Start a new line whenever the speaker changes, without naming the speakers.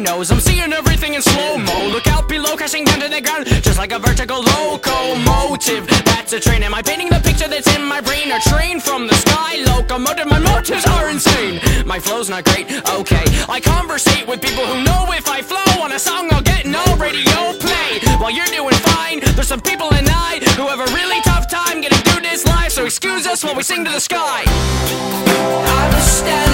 nose. I'm seeing everything in slow-mo. Look out below, crashing down to the ground, just like a vertical locomotive. That's a train. Am I painting the picture that's in my brain? A train from the sky, locomotive. My motives are insane. My flow's not great, okay. I conversate with people who know if I flow on a song, I'll get no radio play. While you're doing fine, there's some people and I who have a really tough time getting through this life. So excuse us while we sing to the sky. I'm a